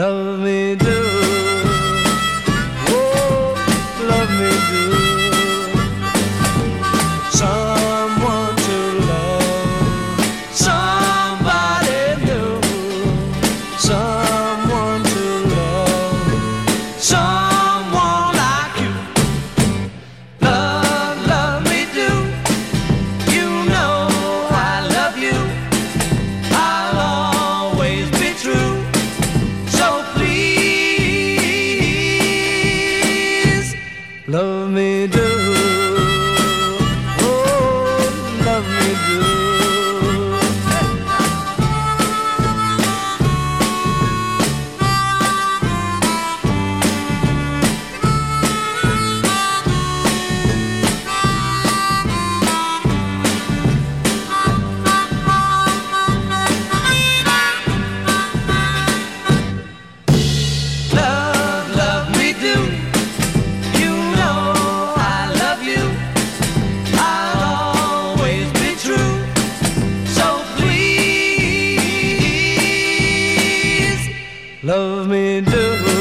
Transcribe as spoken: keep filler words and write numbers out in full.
love me do. Oh, love me do. Someone to love, somebody new. Someone to love, someone like you. Love, love me do. You know I love you. I'll always be true. So please, love me do. Oh, love me do. Love, love me do. You know I love you. I'll always be true. So please, love me do.